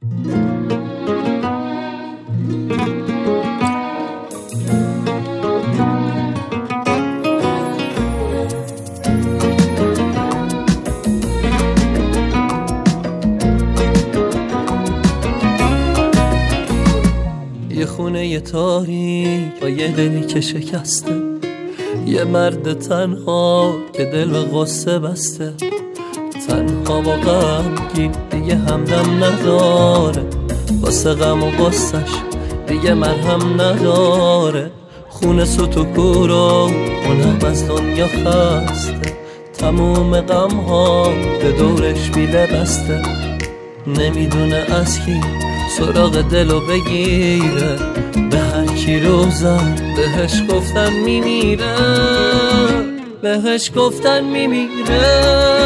یه خونه تاریک با یه دلی که شکسته، یه مرد تنها که دل به غصه بسته، تنها با غمگین دیگه همدم نداره، واسه غم و غصش دیگه مرهم نداره. خونه سوت و کور و اونم از دنیا خسته، تموم غم ها به دورش بیله بسته، نمیدونه از کی سراغ دلو بگیره، به هر کی رو زد بهش گفتن میمیره، بهش گفتن میمیره.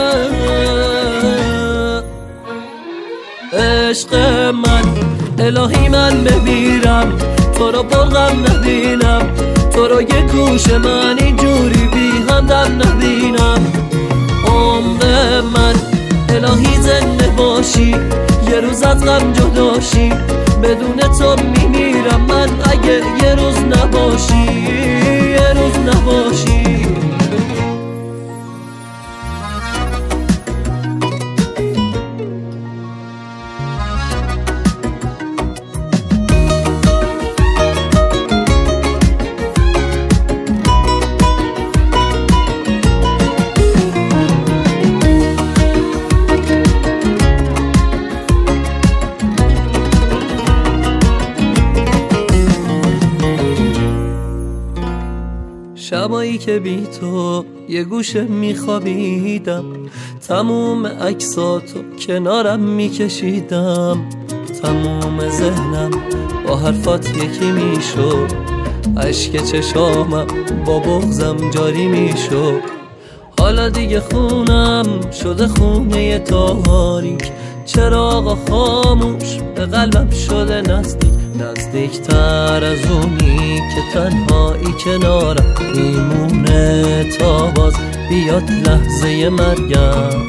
عشق من الهی من بمیرم، تو رو پرغم نبینم، تو رو یه گوش من اینجوری بی همدم نبینم. عمر من الهی زنده باشی، یه روز از غم جداشی، بدون تو میمیرم من اگه یه روز نباشی، یه روز نباشی. شبایی که بی تو یه گوشه میخوابیدم، تموم عکساتو کنارم میکشیدم، تموم ذهنم با حرفات یکی میشد، اشک چشامم با بغضم جاری میشد. حالا دیگه خونم شده خونه تاریک، چراغ خاموش به قلبم شده نزدیک، نزدیکتر از اونی که تنهایی کنارم میمونه تا باز بیاد لحظه مرگم.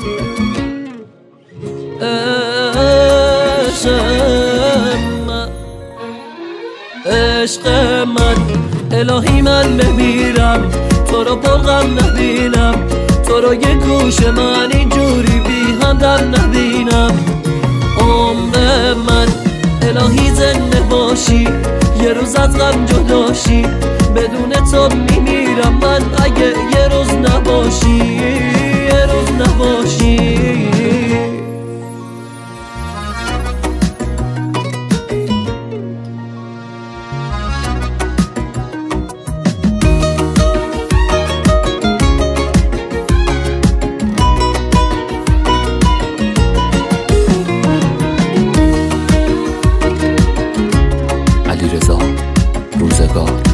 عشق من الهی من بمیرم، تو رو پرغم نبینم، تو رو یه گوش من اینجوری بی همدم نبینم. عمر من الهی زنده باشی، یه روز از غم جداشی، بدون تو میمیرم من اگه یه روز نباشی، یه روز نباشی. علیرضا روزگار.